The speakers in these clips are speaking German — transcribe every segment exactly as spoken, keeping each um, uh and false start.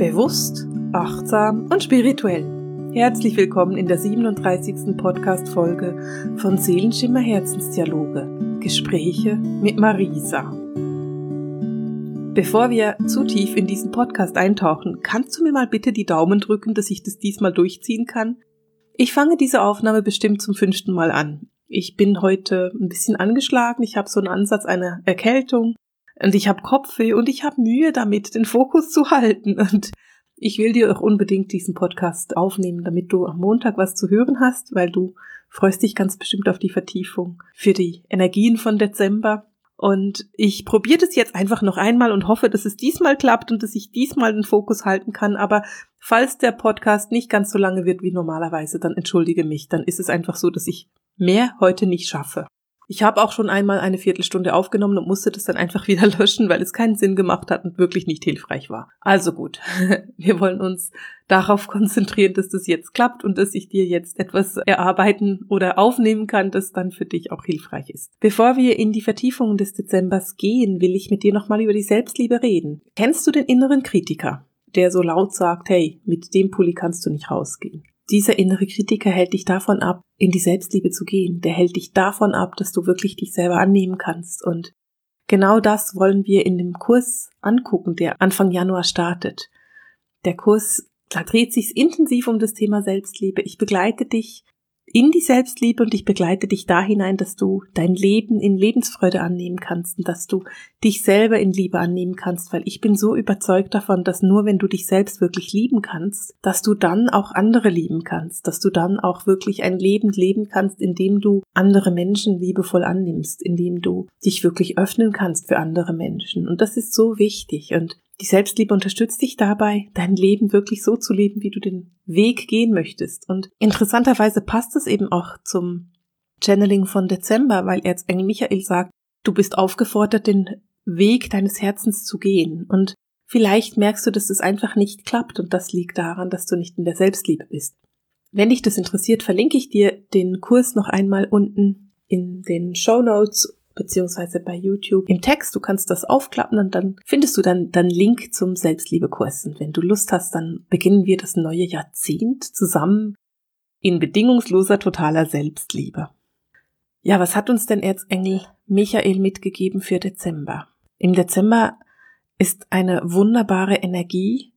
Bewusst, achtsam und spirituell. Herzlich willkommen in der siebenunddreißigsten Podcast-Folge von Seelenschimmer Herzensdialoge. Gespräche mit Marisa. Bevor wir zu tief in diesen Podcast eintauchen, kannst du mir mal bitte die Daumen drücken, dass ich das diesmal durchziehen kann? Ich fange diese Aufnahme bestimmt zum fünften Mal an. Ich bin heute ein bisschen angeschlagen, ich habe so einen Ansatz einer Erkältung und ich habe Kopfweh und ich habe Mühe damit, den Fokus zu halten. Und ich will dir auch unbedingt diesen Podcast aufnehmen, damit du am Montag was zu hören hast, weil du freust dich ganz bestimmt auf die Vertiefung für die Energien von Dezember. Und ich probiere das jetzt einfach noch einmal und hoffe, dass es diesmal klappt und dass ich diesmal den Fokus halten kann. Aber falls der Podcast nicht ganz so lange wird wie normalerweise, dann entschuldige mich. Dann ist es einfach so, dass ich mehr heute nicht schaffe. Ich habe auch schon einmal eine Viertelstunde aufgenommen und musste das dann einfach wieder löschen, weil es keinen Sinn gemacht hat und wirklich nicht hilfreich war. Also gut, wir wollen uns darauf konzentrieren, dass das jetzt klappt und dass ich dir jetzt etwas erarbeiten oder aufnehmen kann, das dann für dich auch hilfreich ist. Bevor wir in die Vertiefungen des Dezembers gehen, will ich mit dir nochmal über die Selbstliebe reden. Kennst du den inneren Kritiker, der so laut sagt, hey, mit dem Pulli kannst du nicht rausgehen? Dieser innere Kritiker hält dich davon ab, in die Selbstliebe zu gehen. Der hält dich davon ab, dass du wirklich dich selber annehmen kannst. Und genau das wollen wir in dem Kurs angucken, der Anfang Januar startet. Der Kurs, da dreht sich intensiv um das Thema Selbstliebe. Ich begleite dich in die Selbstliebe und ich begleite dich da hinein, dass du dein Leben in Lebensfreude annehmen kannst und dass du dich selber in Liebe annehmen kannst, weil ich bin so überzeugt davon, dass nur wenn du dich selbst wirklich lieben kannst, dass du dann auch andere lieben kannst, dass du dann auch wirklich ein Leben leben kannst, in dem du andere Menschen liebevoll annimmst, in dem du dich wirklich öffnen kannst für andere Menschen. Und das ist so wichtig und die Selbstliebe unterstützt dich dabei, dein Leben wirklich so zu leben, wie du den Weg gehen möchtest. Und interessanterweise passt es eben auch zum Channeling von Dezember, weil Erzengel Michael sagt, du bist aufgefordert, den Weg deines Herzens zu gehen. Und vielleicht merkst du, dass es einfach nicht klappt und das liegt daran, dass du nicht in der Selbstliebe bist. Wenn dich das interessiert, verlinke ich dir den Kurs noch einmal unten in den Shownotes beziehungsweise bei YouTube im Text. Du kannst das aufklappen und dann findest du dann dann Link zum Selbstliebekurs. Und wenn du Lust hast, dann beginnen wir das neue Jahrzehnt zusammen in bedingungsloser, totaler Selbstliebe. Ja, was hat uns denn Erzengel Michael mitgegeben für Dezember? Im Dezember ist eine wunderbare Energie,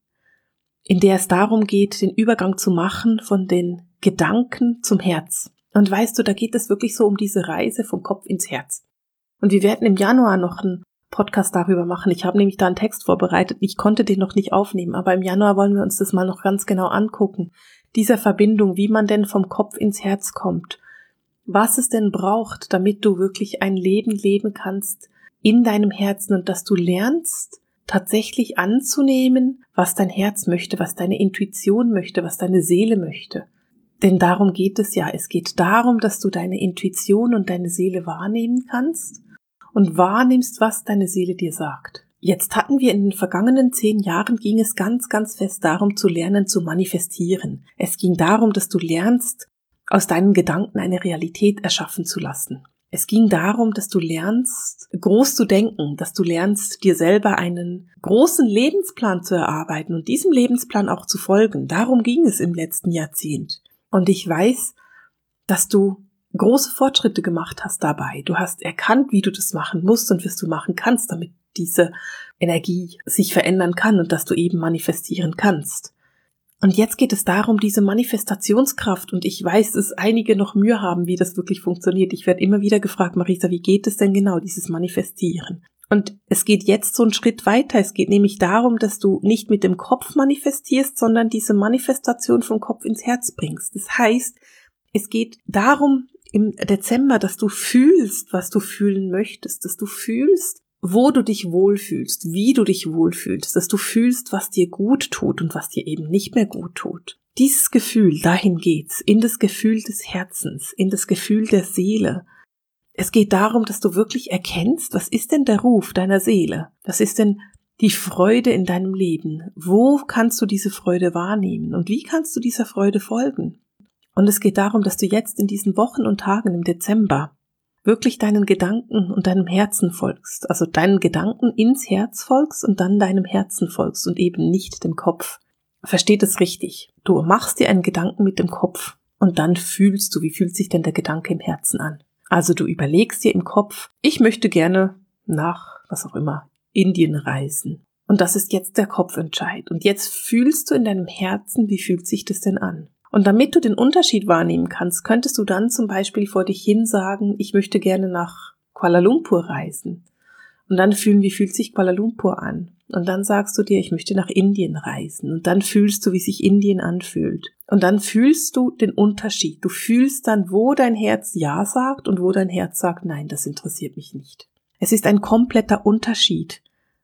in der es darum geht, den Übergang zu machen von den Gedanken zum Herz. Und weißt du, da geht es wirklich so um diese Reise vom Kopf ins Herz. Und wir werden im Januar noch einen Podcast darüber machen. Ich habe nämlich da einen Text vorbereitet. Ich konnte den noch nicht aufnehmen, aber im Januar wollen wir uns das mal noch ganz genau angucken. Dieser Verbindung, wie man denn vom Kopf ins Herz kommt. Was es denn braucht, damit du wirklich ein Leben leben kannst in deinem Herzen und dass du lernst, tatsächlich anzunehmen, was dein Herz möchte, was deine Intuition möchte, was deine Seele möchte. Denn darum geht es ja. Es geht darum, dass du deine Intuition und deine Seele wahrnehmen kannst und wahrnimmst, was deine Seele dir sagt. Jetzt hatten wir in den vergangenen zehn Jahren, ging es ganz, ganz fest darum zu lernen, zu manifestieren. Es ging darum, dass du lernst, aus deinen Gedanken eine Realität erschaffen zu lassen. Es ging darum, dass du lernst, groß zu denken, dass du lernst, dir selber einen großen Lebensplan zu erarbeiten und diesem Lebensplan auch zu folgen. Darum ging es im letzten Jahrzehnt. Und ich weiß, dass du große Fortschritte gemacht hast dabei. Du hast erkannt, wie du das machen musst und was du machen kannst, damit diese Energie sich verändern kann und dass du eben manifestieren kannst. Und jetzt geht es darum, diese Manifestationskraft, und ich weiß, dass einige noch Mühe haben, wie das wirklich funktioniert. Ich werde immer wieder gefragt, Marisa, wie geht es denn genau, dieses Manifestieren? Und es geht jetzt so einen Schritt weiter. Es geht nämlich darum, dass du nicht mit dem Kopf manifestierst, sondern diese Manifestation vom Kopf ins Herz bringst. Das heißt, es geht darum im Dezember, dass du fühlst, was du fühlen möchtest, dass du fühlst, wo du dich wohlfühlst, wie du dich wohlfühlst, dass du fühlst, was dir gut tut und was dir eben nicht mehr gut tut. Dieses Gefühl, dahin geht's, in das Gefühl des Herzens, in das Gefühl der Seele. Es geht darum, dass du wirklich erkennst, was ist denn der Ruf deiner Seele? Was ist denn die Freude in deinem Leben? Wo kannst du diese Freude wahrnehmen? Und wie kannst du dieser Freude folgen? Und es geht darum, dass du jetzt in diesen Wochen und Tagen im Dezember wirklich deinen Gedanken und deinem Herzen folgst, also deinen Gedanken ins Herz folgst und dann deinem Herzen folgst und eben nicht dem Kopf. Versteht es richtig. Du machst dir einen Gedanken mit dem Kopf und dann fühlst du, wie fühlt sich denn der Gedanke im Herzen an. Also du überlegst dir im Kopf, ich möchte gerne nach, was auch immer, Indien reisen. Und das ist jetzt der Kopfentscheid. Und jetzt fühlst du in deinem Herzen, wie fühlt sich das denn an? Und damit du den Unterschied wahrnehmen kannst, könntest du dann zum Beispiel vor dich hin sagen, ich möchte gerne nach Kuala Lumpur reisen. Und dann fühlen, wie fühlt sich Kuala Lumpur an? Und dann sagst du dir, ich möchte nach Indien reisen. Und dann fühlst du, wie sich Indien anfühlt. Und dann fühlst du den Unterschied. Du fühlst dann, wo dein Herz Ja sagt und wo dein Herz sagt, nein, das interessiert mich nicht. Es ist ein kompletter Unterschied,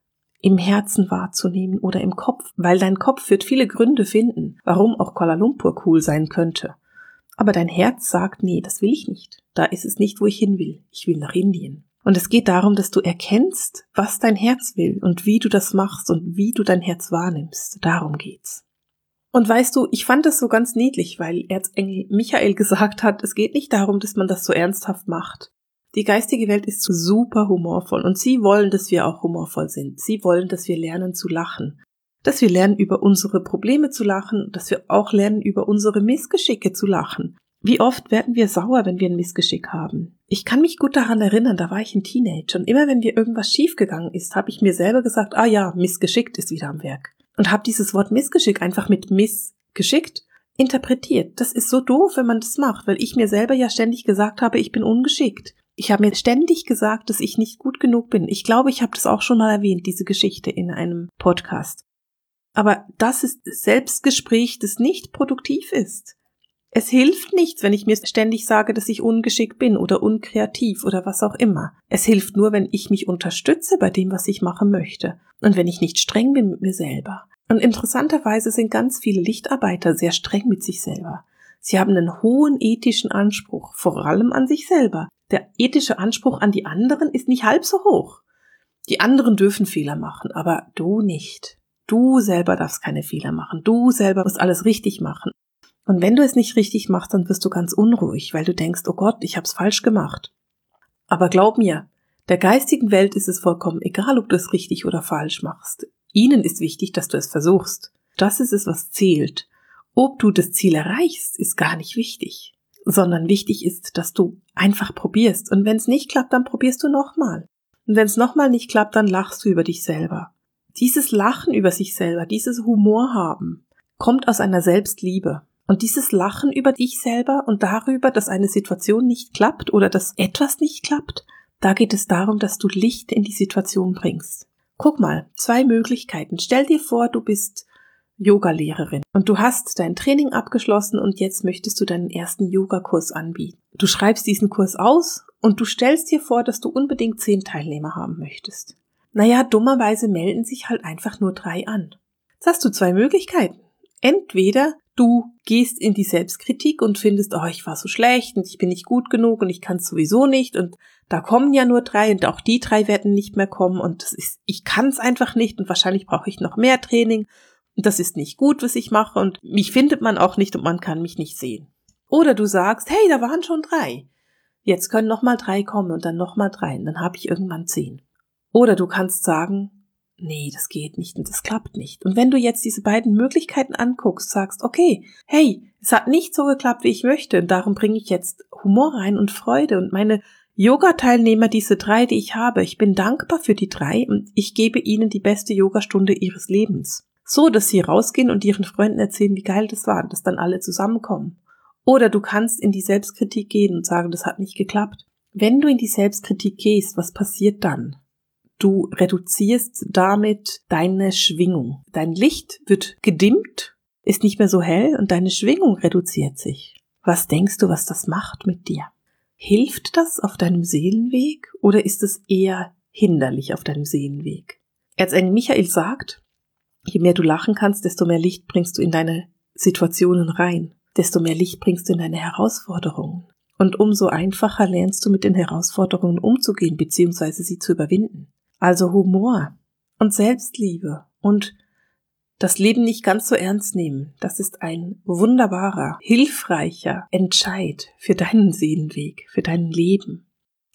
im Herzen wahrzunehmen oder im Kopf, weil dein Kopf wird viele Gründe finden, warum auch Kuala Lumpur cool sein könnte. Aber dein Herz sagt, nee, das will ich nicht. Da ist es nicht, wo ich hin will. Ich will nach Indien. Und es geht darum, dass du erkennst, was dein Herz will und wie du das machst und wie du dein Herz wahrnimmst. Darum geht's. Und weißt du, ich fand das so ganz niedlich, weil Erzengel Michael gesagt hat, es geht nicht darum, dass man das so ernsthaft macht. Die geistige Welt ist super humorvoll und sie wollen, dass wir auch humorvoll sind. Sie wollen, dass wir lernen zu lachen. Dass wir lernen, über unsere Probleme zu lachen, dass wir auch lernen, über unsere Missgeschicke zu lachen. Wie oft werden wir sauer, wenn wir ein Missgeschick haben? Ich kann mich gut daran erinnern, da war ich ein Teenager und immer wenn mir irgendwas schiefgegangen ist, habe ich mir selber gesagt, ah ja, missgeschickt ist wieder am Werk. Und habe dieses Wort Missgeschick einfach mit missgeschickt interpretiert. Das ist so doof, wenn man das macht, weil ich mir selber ja ständig gesagt habe, ich bin ungeschickt. Ich habe mir ständig gesagt, dass ich nicht gut genug bin. Ich glaube, ich habe das auch schon mal erwähnt, diese Geschichte in einem Podcast. Aber das ist Selbstgespräch, das nicht produktiv ist. Es hilft nichts, wenn ich mir ständig sage, dass ich ungeschickt bin oder unkreativ oder was auch immer. Es hilft nur, wenn ich mich unterstütze bei dem, was ich machen möchte und wenn ich nicht streng bin mit mir selber. Und interessanterweise sind ganz viele Lichtarbeiter sehr streng mit sich selber. Sie haben einen hohen ethischen Anspruch, vor allem an sich selber. Der ethische Anspruch an die anderen ist nicht halb so hoch. Die anderen dürfen Fehler machen, aber du nicht. Du selber darfst keine Fehler machen. Du selber musst alles richtig machen. Und wenn du es nicht richtig machst, dann wirst du ganz unruhig, weil du denkst, oh Gott, ich hab's falsch gemacht. Aber glaub mir, der geistigen Welt ist es vollkommen egal, ob du es richtig oder falsch machst. Ihnen ist wichtig, dass du es versuchst. Das ist es, was zählt. Ob du das Ziel erreichst, ist gar nicht wichtig, sondern wichtig ist, dass du einfach probierst. Und wenn es nicht klappt, dann probierst du nochmal. Und wenn es nochmal nicht klappt, dann lachst du über dich selber. Dieses Lachen über sich selber, dieses Humor haben, kommt aus einer Selbstliebe. Und dieses Lachen über dich selber und darüber, dass eine Situation nicht klappt oder dass etwas nicht klappt, da geht es darum, dass du Licht in die Situation bringst. Guck mal, zwei Möglichkeiten. Stell dir vor, du bist Yogalehrerin und du hast dein Training abgeschlossen und jetzt möchtest du deinen ersten Yogakurs anbieten. Du schreibst diesen Kurs aus und du stellst dir vor, dass du unbedingt zehn Teilnehmer haben möchtest. Naja, dummerweise melden sich halt einfach nur drei an. Jetzt hast du zwei Möglichkeiten. Entweder du gehst in die Selbstkritik und findest, oh, ich war so schlecht und ich bin nicht gut genug und ich kann es sowieso nicht und da kommen ja nur drei und auch die drei werden nicht mehr kommen und das ist, ich kann es einfach nicht und wahrscheinlich brauche ich noch mehr Training und das ist nicht gut, was ich mache und mich findet man auch nicht und man kann mich nicht sehen. Oder du sagst, hey, da waren schon drei. Jetzt können noch mal drei kommen und dann noch mal drei und dann habe ich irgendwann zehn. Oder du kannst sagen, nee, das geht nicht und das klappt nicht. Und wenn du jetzt diese beiden Möglichkeiten anguckst, sagst, okay, hey, es hat nicht so geklappt, wie ich möchte und darum bringe ich jetzt Humor rein und Freude und meine Yoga-Teilnehmer, diese drei, die ich habe, ich bin dankbar für die drei und ich gebe ihnen die beste Yogastunde ihres Lebens. So, dass sie rausgehen und ihren Freunden erzählen, wie geil das war und dass dann alle zusammenkommen. Oder du kannst in die Selbstkritik gehen und sagen, das hat nicht geklappt. Wenn du in die Selbstkritik gehst, was passiert dann? Du reduzierst damit deine Schwingung. Dein Licht wird gedimmt, ist nicht mehr so hell und deine Schwingung reduziert sich. Was denkst du, was das macht mit dir? Hilft das auf deinem Seelenweg oder ist es eher hinderlich auf deinem Seelenweg? Erzengel Michael sagt, je mehr du lachen kannst, desto mehr Licht bringst du in deine Situationen rein. Desto mehr Licht bringst du in deine Herausforderungen. Und umso einfacher lernst du mit den Herausforderungen umzugehen bzw. sie zu überwinden. Also Humor und Selbstliebe und das Leben nicht ganz so ernst nehmen, das ist ein wunderbarer, hilfreicher Entscheid für deinen Seelenweg, für dein Leben.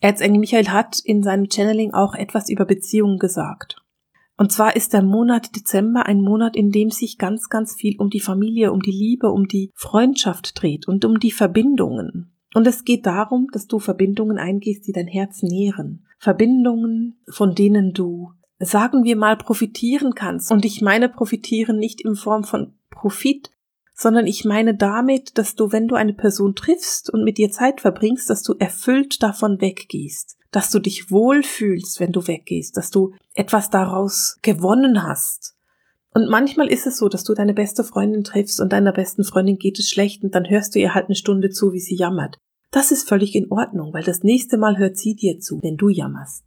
Erzengel Michael hat in seinem Channeling auch etwas über Beziehungen gesagt. Und zwar ist der Monat Dezember ein Monat, in dem sich ganz, ganz viel um die Familie, um die Liebe, um die Freundschaft dreht und um die Verbindungen. Und es geht darum, dass du Verbindungen eingehst, die dein Herz nähren. Verbindungen, von denen du, sagen wir mal, profitieren kannst. Und ich meine profitieren nicht in Form von Profit, sondern ich meine damit, dass du, wenn du eine Person triffst und mit ihr Zeit verbringst, dass du erfüllt davon weggehst, dass du dich wohlfühlst, wenn du weggehst, dass du etwas daraus gewonnen hast. Und manchmal ist es so, dass du deine beste Freundin triffst und deiner besten Freundin geht es schlecht und dann hörst du ihr halt eine Stunde zu, wie sie jammert. Das ist völlig in Ordnung, weil das nächste Mal hört sie dir zu, wenn du jammerst.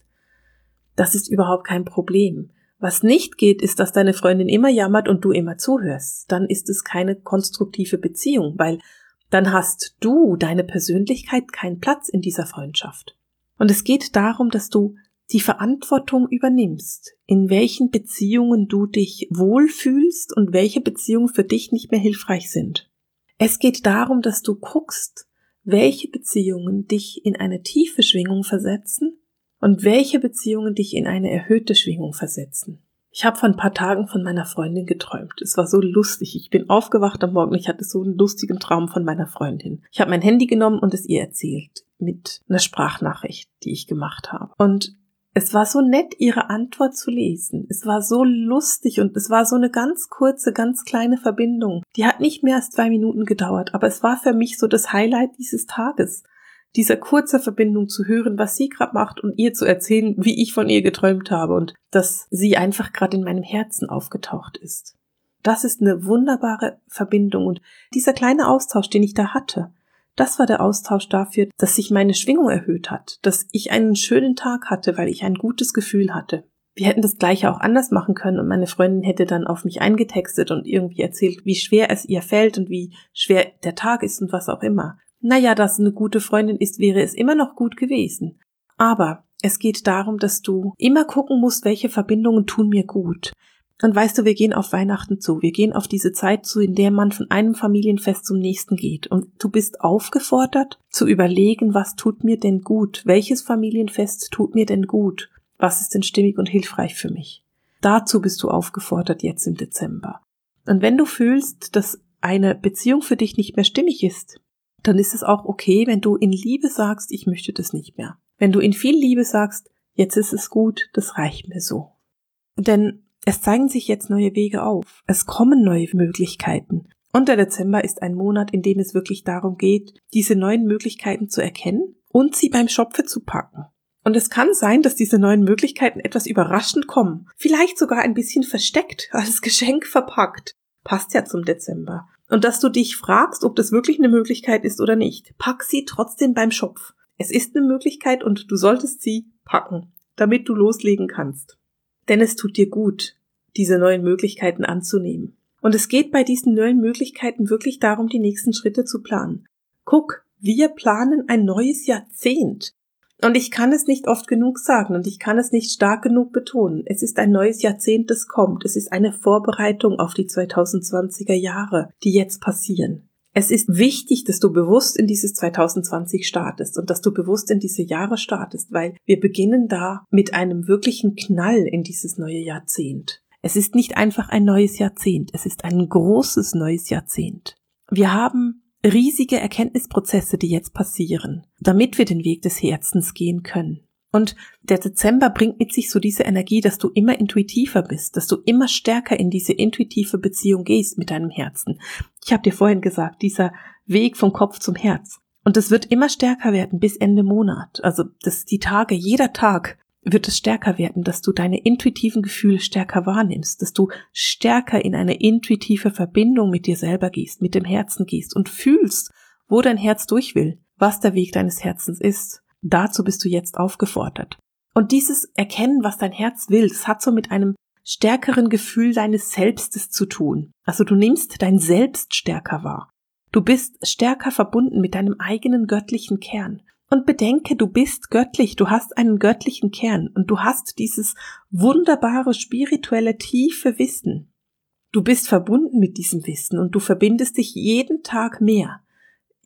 Das ist überhaupt kein Problem. Was nicht geht, ist, dass deine Freundin immer jammert und du immer zuhörst. Dann ist es keine konstruktive Beziehung, weil dann hast du, deine Persönlichkeit, keinen Platz in dieser Freundschaft. Und es geht darum, dass du die Verantwortung übernimmst, in welchen Beziehungen du dich wohlfühlst und welche Beziehungen für dich nicht mehr hilfreich sind. Es geht darum, dass du guckst, welche Beziehungen dich in eine tiefe Schwingung versetzen und welche Beziehungen dich in eine erhöhte Schwingung versetzen. Ich habe vor ein paar Tagen von meiner Freundin geträumt. Es war so lustig. Ich bin aufgewacht am Morgen und ich hatte so einen lustigen Traum von meiner Freundin. Ich habe mein Handy genommen und es ihr erzählt mit einer Sprachnachricht, die ich gemacht habe. Und es war so nett, ihre Antwort zu lesen. Es war so lustig und es war so eine ganz kurze, ganz kleine Verbindung. Die hat nicht mehr als zwei Minuten gedauert, aber es war für mich so das Highlight dieses Tages. Dieser kurze Verbindung zu hören, was sie gerade macht und ihr zu erzählen, wie ich von ihr geträumt habe und dass sie einfach gerade in meinem Herzen aufgetaucht ist. Das ist eine wunderbare Verbindung und dieser kleine Austausch, den ich da hatte, das war der Austausch dafür, dass sich meine Schwingung erhöht hat, dass ich einen schönen Tag hatte, weil ich ein gutes Gefühl hatte. Wir hätten das Gleiche auch anders machen können und meine Freundin hätte dann auf mich eingetextet und irgendwie erzählt, wie schwer es ihr fällt und wie schwer der Tag ist und was auch immer. Naja, dass eine gute Freundin ist, wäre es immer noch gut gewesen. Aber es geht darum, dass du immer gucken musst, welche Verbindungen tun mir gut. Und weißt du, wir gehen auf Weihnachten zu. Wir gehen auf diese Zeit zu, in der man von einem Familienfest zum nächsten geht. Und du bist aufgefordert, zu überlegen, was tut mir denn gut? Welches Familienfest tut mir denn gut? Was ist denn stimmig und hilfreich für mich? Dazu bist du aufgefordert jetzt im Dezember. Und wenn du fühlst, dass eine Beziehung für dich nicht mehr stimmig ist, dann ist es auch okay, wenn du in Liebe sagst, ich möchte das nicht mehr. Wenn du in viel Liebe sagst, jetzt ist es gut, das reicht mir so. Denn es zeigen sich jetzt neue Wege auf. Es kommen neue Möglichkeiten. Und der Dezember ist ein Monat, in dem es wirklich darum geht, diese neuen Möglichkeiten zu erkennen und sie beim Schopfe zu packen. Und es kann sein, dass diese neuen Möglichkeiten etwas überraschend kommen. Vielleicht sogar ein bisschen versteckt, als Geschenk verpackt. Passt ja zum Dezember. Und dass du dich fragst, ob das wirklich eine Möglichkeit ist oder nicht. Pack sie trotzdem beim Schopf. Es ist eine Möglichkeit und du solltest sie packen, damit du loslegen kannst. Denn es tut dir gut, diese neuen Möglichkeiten anzunehmen. Und es geht bei diesen neuen Möglichkeiten wirklich darum, die nächsten Schritte zu planen. Guck, wir planen ein neues Jahrzehnt. Und ich kann es nicht oft genug sagen und ich kann es nicht stark genug betonen. Es ist ein neues Jahrzehnt, das kommt. Es ist eine Vorbereitung auf die zweitausendzwanziger Jahre, die jetzt passieren. Es ist wichtig, dass du bewusst in dieses zweitausendzwanzig startest und dass du bewusst in diese Jahre startest, weil wir beginnen da mit einem wirklichen Knall in dieses neue Jahrzehnt. Es ist nicht einfach ein neues Jahrzehnt, es ist ein großes neues Jahrzehnt. Wir haben riesige Erkenntnisprozesse, die jetzt passieren, damit wir den Weg des Herzens gehen können. Und der Dezember bringt mit sich so diese Energie, dass du immer intuitiver bist, dass du immer stärker in diese intuitive Beziehung gehst mit deinem Herzen. Ich habe dir vorhin gesagt, dieser Weg vom Kopf zum Herz. Und es wird immer stärker werden bis Ende Monat. Also das die Tage, jeder Tag wird es stärker werden, dass du deine intuitiven Gefühle stärker wahrnimmst, dass du stärker in eine intuitive Verbindung mit dir selber gehst, mit dem Herzen gehst und fühlst, wo dein Herz durch will, was der Weg deines Herzens ist. Dazu bist du jetzt aufgefordert. Und dieses Erkennen, was dein Herz will, das hat so mit einem stärkeren Gefühl deines Selbstes zu tun. Also du nimmst dein Selbst stärker wahr. Du bist stärker verbunden mit deinem eigenen göttlichen Kern. Und bedenke, du bist göttlich, du hast einen göttlichen Kern und du hast dieses wunderbare, spirituelle, tiefe Wissen. Du bist verbunden mit diesem Wissen und du verbindest dich jeden Tag mehr.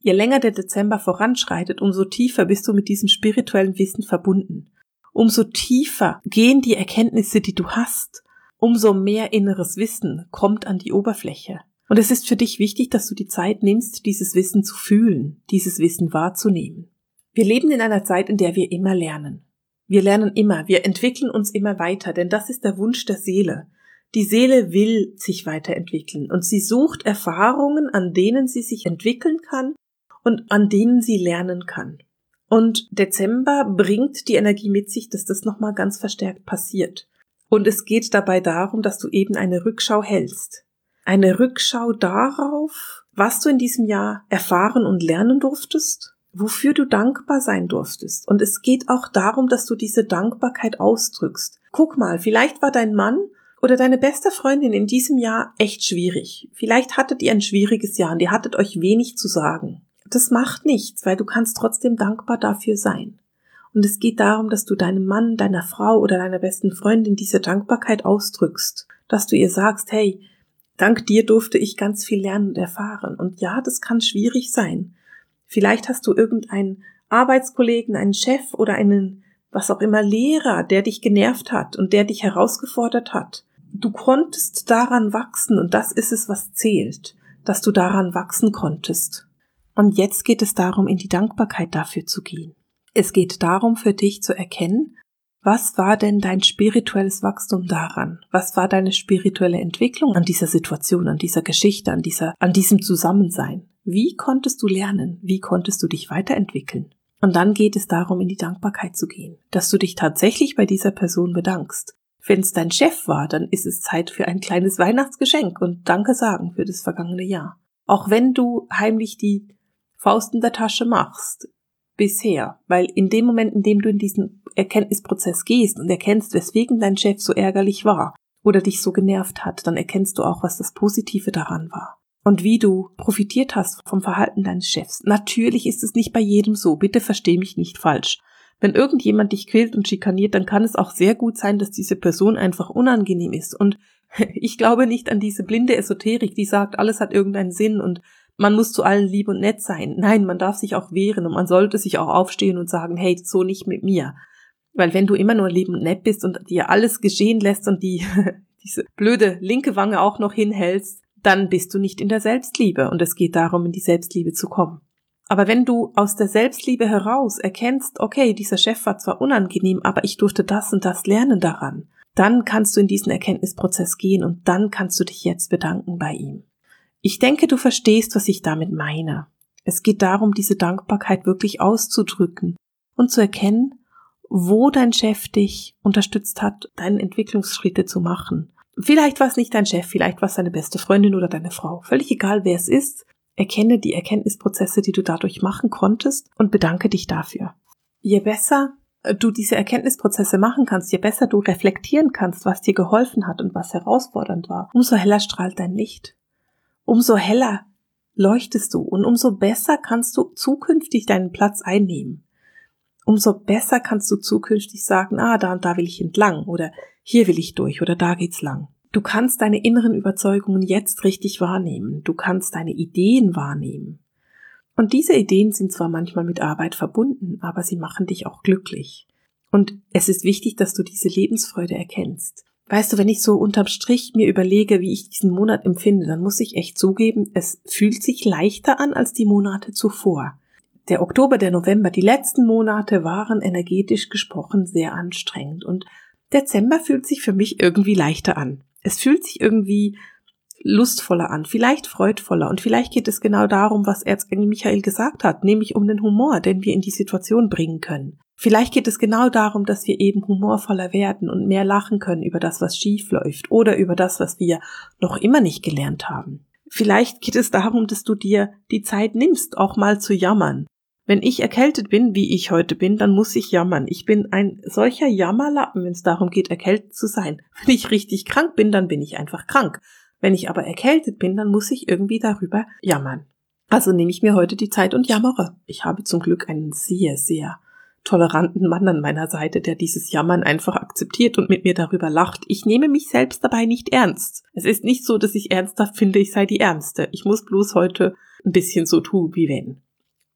Je länger der Dezember voranschreitet, umso tiefer bist du mit diesem spirituellen Wissen verbunden. Umso tiefer gehen die Erkenntnisse, die du hast. Umso mehr inneres Wissen kommt an die Oberfläche. Und es ist für dich wichtig, dass du die Zeit nimmst, dieses Wissen zu fühlen, dieses Wissen wahrzunehmen. Wir leben in einer Zeit, in der wir immer lernen. Wir lernen immer, wir entwickeln uns immer weiter, denn das ist der Wunsch der Seele. Die Seele will sich weiterentwickeln und sie sucht Erfahrungen, an denen sie sich entwickeln kann und an denen sie lernen kann. Und Dezember bringt die Energie mit sich, dass das nochmal ganz verstärkt passiert. Und es geht dabei darum, dass du eben eine Rückschau hältst. Eine Rückschau darauf, was du in diesem Jahr erfahren und lernen durftest, wofür du dankbar sein durftest. Und es geht auch darum, dass du diese Dankbarkeit ausdrückst. Guck mal, vielleicht war dein Mann oder deine beste Freundin in diesem Jahr echt schwierig. Vielleicht hattet ihr ein schwieriges Jahr und ihr hattet euch wenig zu sagen. Das macht nichts, weil du kannst trotzdem dankbar dafür sein. Und es geht darum, dass du deinem Mann, deiner Frau oder deiner besten Freundin diese Dankbarkeit ausdrückst. Dass du ihr sagst, hey, dank dir durfte ich ganz viel lernen und erfahren. Und ja, das kann schwierig sein. Vielleicht hast du irgendeinen Arbeitskollegen, einen Chef oder einen, was auch immer, Lehrer, der dich genervt hat und der dich herausgefordert hat. Du konntest daran wachsen und das ist es, was zählt, dass du daran wachsen konntest. Und jetzt geht es darum, in die Dankbarkeit dafür zu gehen. Es geht darum, für dich zu erkennen, was war denn dein spirituelles Wachstum daran? Was war deine spirituelle Entwicklung an dieser Situation, an dieser Geschichte, an dieser, an diesem Zusammensein? Wie konntest du lernen? Wie konntest du dich weiterentwickeln? Und dann geht es darum, in die Dankbarkeit zu gehen, dass du dich tatsächlich bei dieser Person bedankst. Wenn es dein Chef war, dann ist es Zeit für ein kleines Weihnachtsgeschenk und Danke sagen für das vergangene Jahr. Auch wenn du heimlich die Faust in der Tasche machst, bisher, weil in dem Moment, in dem du in diesen Erkenntnisprozess gehst und erkennst, weswegen dein Chef so ärgerlich war oder dich so genervt hat, dann erkennst du auch, was das Positive daran war und wie du profitiert hast vom Verhalten deines Chefs. Natürlich ist es nicht bei jedem so, bitte versteh mich nicht falsch. Wenn irgendjemand dich quält und schikaniert, dann kann es auch sehr gut sein, dass diese Person einfach unangenehm ist. Und ich glaube nicht an diese blinde Esoterik, die sagt, alles hat irgendeinen Sinn und man muss zu allen lieb und nett sein. Nein, man darf sich auch wehren und man sollte sich auch aufstehen und sagen, hey, so nicht mit mir. Weil wenn du immer nur lieb und nett bist und dir alles geschehen lässt und die diese blöde linke Wange auch noch hinhältst, dann bist du nicht in der Selbstliebe und es geht darum, in die Selbstliebe zu kommen. Aber wenn du aus der Selbstliebe heraus erkennst, okay, dieser Chef war zwar unangenehm, aber ich durfte das und das lernen daran, dann kannst du in diesen Erkenntnisprozess gehen und dann kannst du dich jetzt bedanken bei ihm. Ich denke, du verstehst, was ich damit meine. Es geht darum, diese Dankbarkeit wirklich auszudrücken und zu erkennen, wo dein Chef dich unterstützt hat, deine Entwicklungsschritte zu machen. Vielleicht war es nicht dein Chef, vielleicht war es deine beste Freundin oder deine Frau. Völlig egal, wer es ist. Erkenne die Erkenntnisprozesse, die du dadurch machen konntest und bedanke dich dafür. Je besser du diese Erkenntnisprozesse machen kannst, je besser du reflektieren kannst, was dir geholfen hat und was herausfordernd war, umso heller strahlt dein Licht. Umso heller leuchtest du und umso besser kannst du zukünftig deinen Platz einnehmen. Umso besser kannst du zukünftig sagen, ah, da und da will ich entlang oder hier will ich durch oder da geht's lang. Du kannst deine inneren Überzeugungen jetzt richtig wahrnehmen. Du kannst deine Ideen wahrnehmen. Und diese Ideen sind zwar manchmal mit Arbeit verbunden, aber sie machen dich auch glücklich. Und es ist wichtig, dass du diese Lebensfreude erkennst. Weißt du, wenn ich so unterm Strich mir überlege, wie ich diesen Monat empfinde, dann muss ich echt zugeben, es fühlt sich leichter an als die Monate zuvor. Der Oktober, der November, die letzten Monate waren energetisch gesprochen sehr anstrengend und Dezember fühlt sich für mich irgendwie leichter an. Es fühlt sich irgendwie lustvoller an, vielleicht freudvoller und vielleicht geht es genau darum, was Erzengel Michael gesagt hat, nämlich um den Humor, den wir in die Situation bringen können. Vielleicht geht es genau darum, dass wir eben humorvoller werden und mehr lachen können über das, was schief läuft oder über das, was wir noch immer nicht gelernt haben. Vielleicht geht es darum, dass du dir die Zeit nimmst, auch mal zu jammern. Wenn ich erkältet bin, wie ich heute bin, dann muss ich jammern. Ich bin ein solcher Jammerlappen, wenn es darum geht, erkältet zu sein. Wenn ich richtig krank bin, dann bin ich einfach krank. Wenn ich aber erkältet bin, dann muss ich irgendwie darüber jammern. Also nehme ich mir heute die Zeit und jammere. Ich habe zum Glück einen sehr, sehr toleranten Mann an meiner Seite, der dieses Jammern einfach akzeptiert und mit mir darüber lacht. Ich nehme mich selbst dabei nicht ernst. Es ist nicht so, dass ich ernsthaft finde, ich sei die Ärmste. Ich muss bloß heute ein bisschen so tun, wie wenn.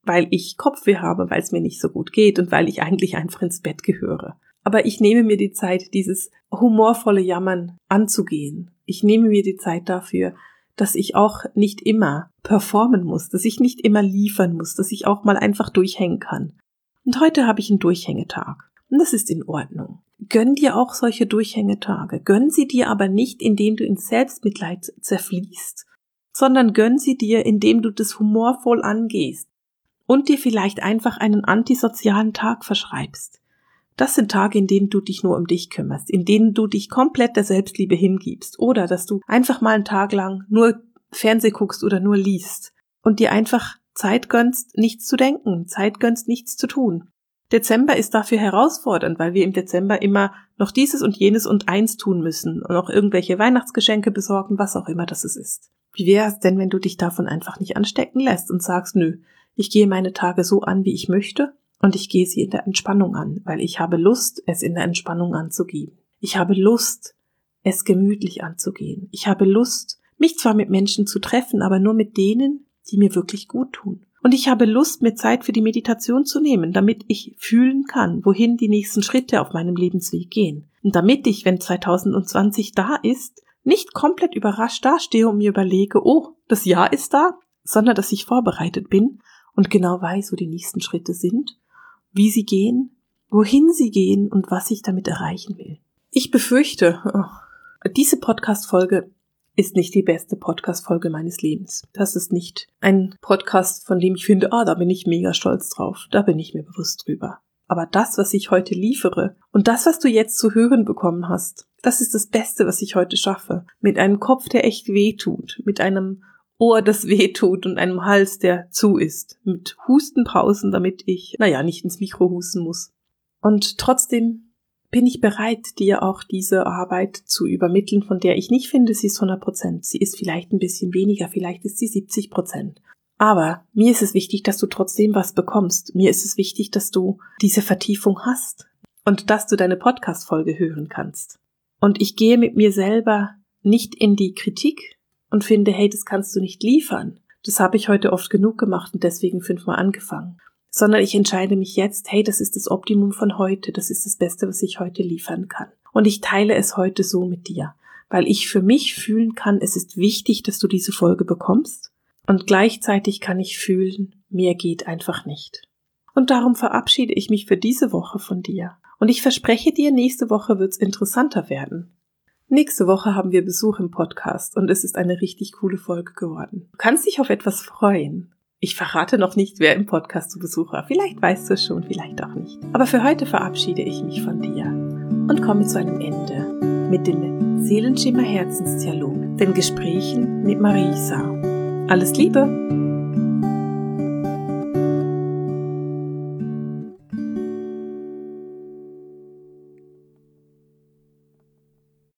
weil ich Kopfweh habe, weil es mir nicht so gut geht und weil ich eigentlich einfach ins Bett gehöre. Aber ich nehme mir die Zeit, dieses humorvolle Jammern anzugehen. Ich nehme mir die Zeit dafür, dass ich auch nicht immer performen muss, dass ich nicht immer liefern muss, dass ich auch mal einfach durchhängen kann. Und heute habe ich einen Durchhängetag. Und das ist in Ordnung. Gönn dir auch solche Durchhängetage. Gönn sie dir aber nicht, indem du in Selbstmitleid zerfließt, sondern gönn sie dir, indem du das humorvoll angehst und dir vielleicht einfach einen antisozialen Tag verschreibst. Das sind Tage, in denen du dich nur um dich kümmerst, in denen du dich komplett der Selbstliebe hingibst oder dass du einfach mal einen Tag lang nur Fernseh guckst oder nur liest und dir einfach Zeit gönnst, nichts zu denken, Zeit gönnst, nichts zu tun. Dezember ist dafür herausfordernd, weil wir im Dezember immer noch dieses und jenes und eins tun müssen und noch irgendwelche Weihnachtsgeschenke besorgen, was auch immer das ist. Wie wäre es denn, wenn du dich davon einfach nicht anstecken lässt und sagst, nö, ich gehe meine Tage so an, wie ich möchte? Und ich gehe sie in der Entspannung an, weil ich habe Lust, es in der Entspannung anzugehen. Ich habe Lust, es gemütlich anzugehen. Ich habe Lust, mich zwar mit Menschen zu treffen, aber nur mit denen, die mir wirklich gut tun. Und ich habe Lust, mir Zeit für die Meditation zu nehmen, damit ich fühlen kann, wohin die nächsten Schritte auf meinem Lebensweg gehen. Und damit ich, wenn zwanzig zwanzig da ist, nicht komplett überrascht dastehe und mir überlege, oh, das Jahr ist da, sondern dass ich vorbereitet bin und genau weiß, wo die nächsten Schritte sind, wie sie gehen, wohin sie gehen und was ich damit erreichen will. Ich befürchte, oh, diese Podcast-Folge ist nicht die beste Podcast-Folge meines Lebens. Das ist nicht ein Podcast, von dem ich finde, ah, da bin ich mega stolz drauf. Da bin ich mir bewusst drüber. Aber das, was ich heute liefere und das, was du jetzt zu hören bekommen hast, das ist das Beste, was ich heute schaffe. Mit einem Kopf, der echt weh tut, mit einem Ohr, das weh tut und einem Hals, der zu ist, mit Hustenpausen, damit ich, naja, nicht ins Mikro husten muss. Und trotzdem bin ich bereit, dir auch diese Arbeit zu übermitteln, von der ich nicht finde, sie ist hundert Prozent. Sie ist vielleicht ein bisschen weniger, vielleicht ist sie siebzig Prozent. Aber mir ist es wichtig, dass du trotzdem was bekommst. Mir ist es wichtig, dass du diese Vertiefung hast und dass du deine Podcast-Folge hören kannst. Und ich gehe mit mir selber nicht in die Kritik und finde, hey, das kannst du nicht liefern. Das habe ich heute oft genug gemacht und deswegen fünfmal angefangen. Sondern ich entscheide mich jetzt, hey, das ist das Optimum von heute, das ist das Beste, was ich heute liefern kann. Und ich teile es heute so mit dir, weil ich für mich fühlen kann, es ist wichtig, dass du diese Folge bekommst und gleichzeitig kann ich fühlen, mehr geht einfach nicht. Und darum verabschiede ich mich für diese Woche von dir. Und ich verspreche dir, nächste Woche wird's interessanter werden. Nächste Woche haben wir Besuch im Podcast und es ist eine richtig coole Folge geworden. Du kannst dich auf etwas freuen. Ich verrate noch nicht, wer im Podcast zu Besuch war. Vielleicht weißt du es schon, vielleicht auch nicht. Aber für heute verabschiede ich mich von dir und komme zu einem Ende mit den Seelenschimmer Herzensdialog, den Gesprächen mit Marisa. Alles Liebe!